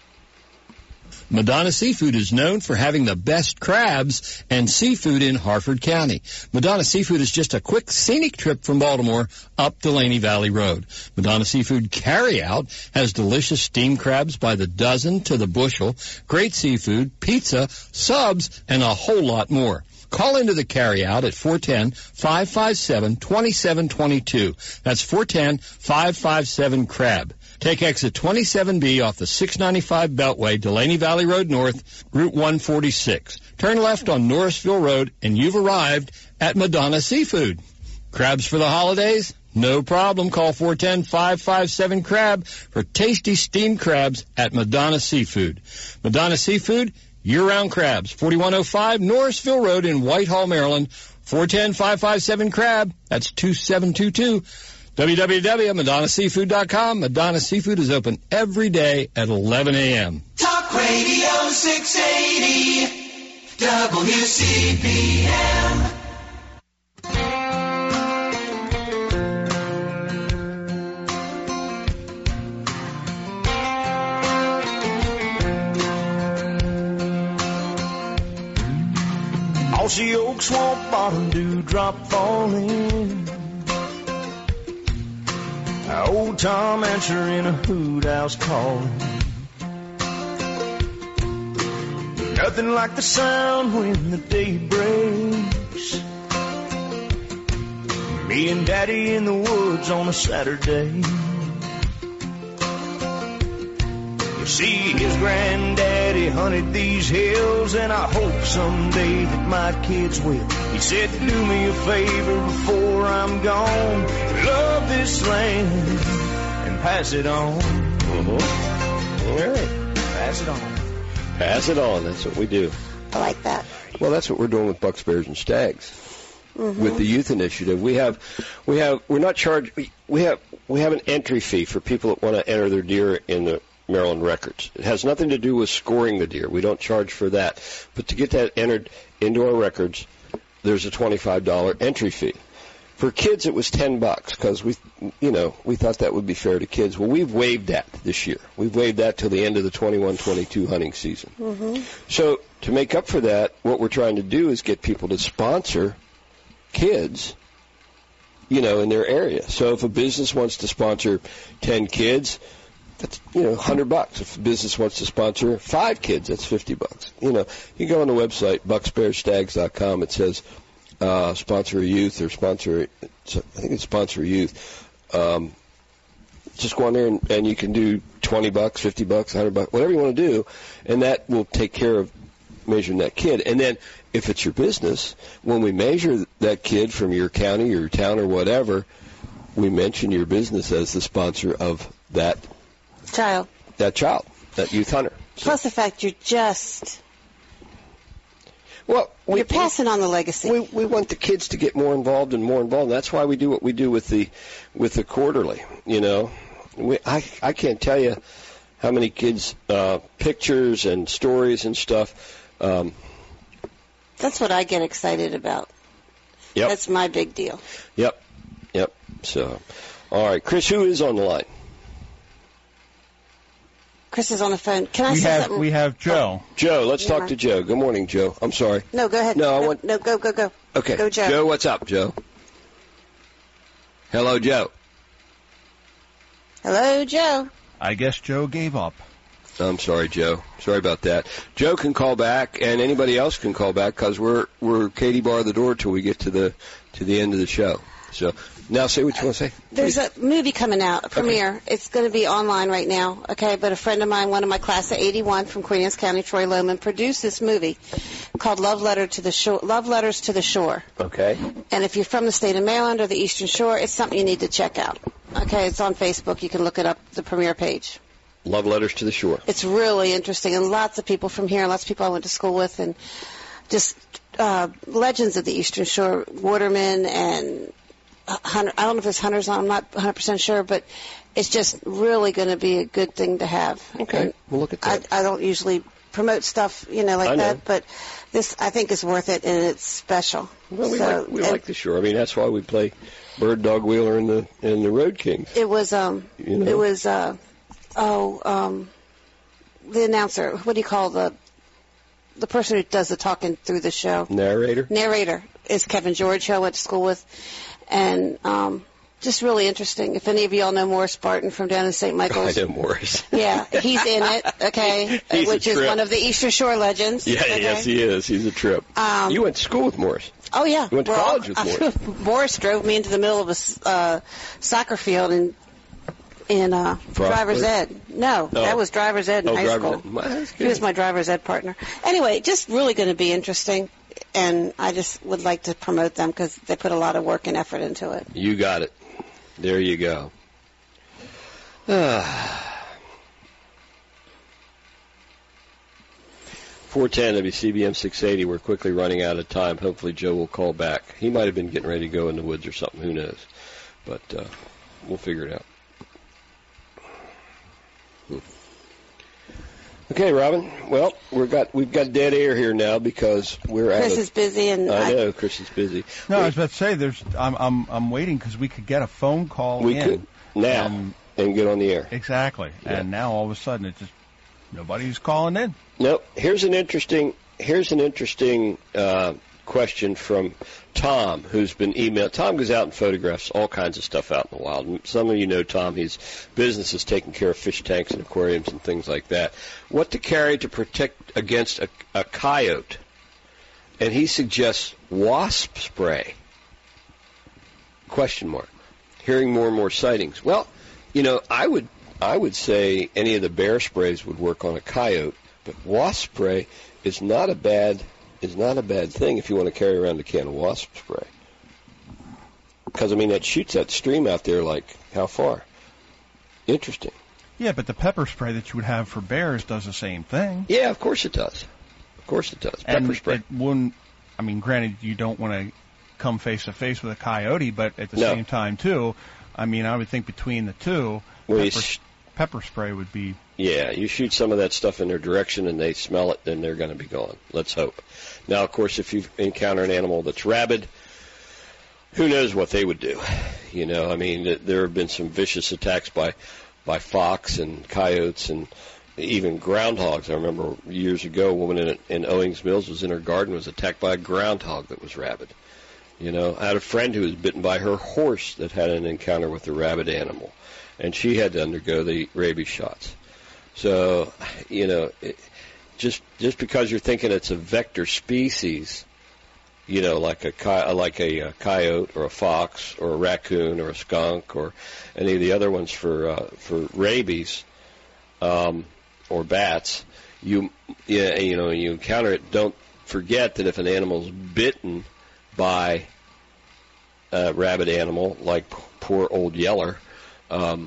Madonna Seafood is known for having the best crabs and seafood in Harford County. Madonna Seafood is just a quick scenic trip from Baltimore up Delaney Valley Road. Madonna Seafood Carryout has delicious steamed crabs by the dozen to the bushel, great seafood, pizza, subs, and a whole lot more. Call into the carryout at four one zero, five five seven, two seven two two. That's four one zero, five five seven, crab. Take exit twenty-seven B off the six ninety-five Beltway, Delaney Valley Road North, Route one forty-six. Turn left on Norrisville Road, and you've arrived at Madonna Seafood. Crabs for the holidays? No problem. Call four one zero, five five seven, crab for tasty steamed crabs at Madonna Seafood. Madonna Seafood, year-round crabs. forty-one oh five Norrisville Road in Whitehall, Maryland. four one zero, five five seven, crab. That's two seven two two. w w w dot madonna seafood dot com. Madonna Seafood is open every day at eleven a.m. Talk Radio six eighty, W C B M. Mossy Oak, Swamp Bottom, dewdrop falling. Old Tom answering a hoot house calling. Nothing like the sound when the day breaks. me and Daddy in the woods on a Saturday. You see, his granddaddy hunted these hills, and I hope someday that my kids will. He said, do me a favor before I'm gone, love this land and pass it on. Mm-hmm. All right. Pass it on. Pass it on. That's what we do. I like that. Well, that's what we're doing with Bucks, Bears, and Stags. Mm-hmm. With the youth initiative, we have, we have, we're not charged. We, we have, we have an entry fee for people that want to enter their deer in the Maryland records. It has nothing to do with scoring the deer. We don't charge for that. But to get that entered into our records, there's a twenty-five dollars entry fee. For kids, it was ten bucks because we, you know, we thought that would be fair to kids. Well, we've waived that this year. We've waived that till the end of the twenty-one twenty-two hunting season. Mm-hmm. So to make up for that, what we're trying to do is get people to sponsor kids, you know, in their area. So if a business wants to sponsor ten kids, that's, you know, one hundred bucks. If a business wants to sponsor five kids, that's fifty bucks. You know, you go on the website, bucks bears stags dot com. It says uh, sponsor a youth or sponsor, I think it's sponsor a youth. Um, just go on there and, and you can do twenty bucks, fifty bucks, one hundred bucks, whatever you want to do, and that will take care of measuring that kid. And then if it's your business, when we measure that kid from your county or your town or whatever, we mention your business as the sponsor of that child, that child, that youth hunter. So, plus the fact you're just, well, we, you're passing on the legacy. We we want the kids to get more involved and more involved. That's why we do what we do with the with the quarterly. You know, we, I I can't tell you how many kids uh, pictures and stories and stuff. Um, That's what I get excited about. Yep. That's my big deal. Yep. Yep. So, all right, Chris, who is on the line? Chris is on the phone. Can I we say have, something? We have Joe. Oh, Joe, let's Never talk mind. to Joe. Good morning, Joe. I'm sorry. No, go ahead. No, I no, want. no, go, go, go. Okay. Go, Joe. Joe, what's up, Joe? Hello, Joe. Hello, Joe. I guess Joe gave up. I'm sorry, Joe. Sorry about that. Joe can call back, and anybody else can call back because we're we're Katie bar the door till we get to the to the end of the show. So now, say what you want to say. There's a movie coming out, a premiere. Okay. It's going to be online right now, okay? But a friend of mine, one of my class of eighty-one from Queen Anne's County, Troy Lohman, produced this movie called Love Letter to the Shore. Love Letters to the Shore. Okay. And if you're from the state of Maryland or the Eastern Shore, it's something you need to check out. Okay, it's on Facebook. You can look it up, the premiere page. Love Letters to the Shore. It's really interesting, and lots of people from here, lots of people I went to school with, and just uh, legends of the Eastern Shore, watermen and hunter. I don't know if there's hunters on. I'm not one hundred percent sure, but it's just really going to be a good thing to have. Okay, and we'll look at that. I, I don't usually promote stuff, you know, like I know. that, but this I think is worth it, and it's special. Well, we so, like we like the shore. I mean, that's why we play Bird Dog Wheeler and the and the Road Kings. It was um, you know? it was uh. Oh, um, the announcer. What do you call the the person who does the talking through the show? Narrator. Narrator is Kevin George, who I went to school with, and um, just really interesting. If any of y'all know Morris Barton from down in Saint Michael's, I know Morris. Yeah, he's in it. Okay, He's which a is trip. one of the Eastern Shore legends. Yeah, okay? yes, he is. He's a trip. Um, you went to school with Morris. Oh yeah, You went to We're all- college with Morris. Morris drove me into the middle of a s- uh, soccer field and. In uh, driver's ed. No, Oh. that was driver's ed in Oh, high driver's school. ed. Well, that's He was good. my driver's ed partner. Anyway, just really going to be interesting, and I just would like to promote them because they put a lot of work and effort into it. You got it. There you go. four ten W C B M six eighty. We're quickly running out of time. Hopefully Joe will call back. He might have been getting ready to go in the woods or something. Who knows? But uh, we'll figure it out. Hmm. Okay, Robin. Well, we've got we've got dead air here now because we're out Chris of, is busy, and I I, know Chris is busy. No, we, I was about to say, there's. I'm I'm I'm waiting because we could get a phone call we in. could now and, and get on the air. exactly, Yeah. and now all of a sudden it just nobody's calling in. Nope. Here's an interesting here's an interesting uh, question from Tom, who's been emailed. Tom goes out and photographs all kinds of stuff out in the wild. Some of you know Tom. His business is taking care of fish tanks and aquariums and things like that. What to carry to protect against a, a coyote? And he suggests wasp spray. Question mark. Hearing more and more sightings. Well, you know, I would I would say any of the bear sprays would work on a coyote, but wasp spray is not a bad is not a bad thing if you want to carry around a can of wasp spray. Because I mean, that shoots that stream out there like how far? Interesting. Yeah, but the pepper spray that you would have for bears does the same thing. Yeah, of course it does. Of course it does. Pepper and spray. It wouldn't. I mean, granted, you don't want to come face to face with a coyote, but at the No. same time, too, I mean, I would think between the two, Well, you pepper, sh- pepper spray would be. Yeah, you shoot some of that stuff in their direction and they smell it, then they're going to be gone. Let's hope. Now, of course, if you encounter an animal that's rabid, who knows what they would do? You know, I mean, th- there have been some vicious attacks by, by fox and coyotes and even groundhogs. I remember years ago, a woman in, in Owings Mills was in her garden, was attacked by a groundhog that was rabid. You know, I had a friend who was bitten by her horse that had an encounter with a rabid animal, and she had to undergo the rabies shots. So, you know, it, just just because you're thinking it's a vector species, you know, like a coy- like a, a coyote or a fox or a raccoon or a skunk or any of the other ones for uh, for rabies um, or bats, you yeah, you know, you encounter it. Don't forget that if an animal's bitten by a rabid animal, like p- poor old Yeller. Um,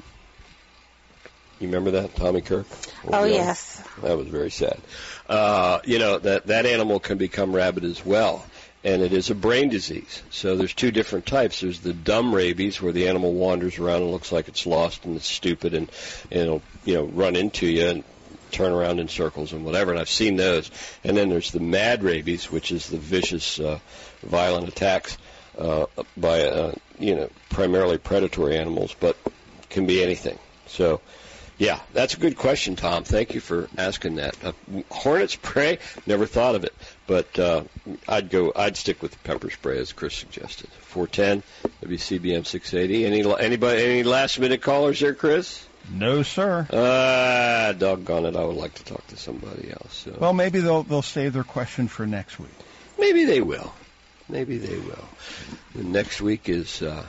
you remember that, Tommy Kirk? Old Oh, Yeller? yes. That was very sad. Uh, you know, that, that animal can become rabid as well, and it is a brain disease. So there's two different types. There's the dumb rabies, where the animal wanders around and looks like it's lost and it's stupid and, and it'll, you know, run into you and turn around in circles and whatever, and I've seen those. And then there's the mad rabies, which is the vicious, uh, violent attacks uh, by, uh, you know, primarily predatory animals, but can be anything. So, yeah, that's a good question, Tom. Thank you for asking that. Uh, hornet spray, never thought of it, but uh, I'd go. I'd stick with the pepper spray as Chris suggested. four ten W C B M six eighty. Any anybody? Any last minute callers there, Chris? No, sir. Ah, doggone it! I would like to talk to somebody else. So. Well, maybe they'll they'll save their question for next week. Maybe they will. Maybe they will. And next week is, uh,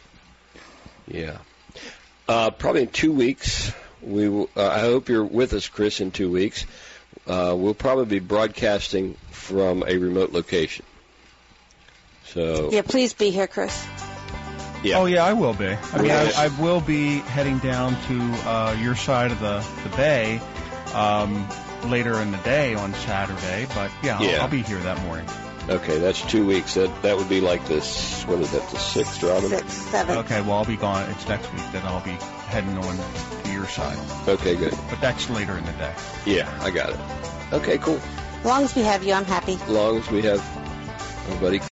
yeah, uh, probably in two weeks. We will, uh, I hope you're with us, Chris, in two weeks. Uh, we'll probably be broadcasting from a remote location. So Yeah, please be here, Chris. Yeah. Oh, yeah, I will be. I mean, Okay. I, I will be heading down to uh, your side of the, the bay um, later in the day on Saturday, but, yeah, Yeah. I'll, I'll be here that morning. Okay, that's two weeks. That that would be like this. What is that? The sixth, Robin? Sixth, seventh. Okay, well, I'll be gone. It's next week that I'll be heading on to your side. Okay, good. But that's later in the day. Yeah, I got it. Okay, cool. As long as we have you, I'm happy. As long as we have our buddy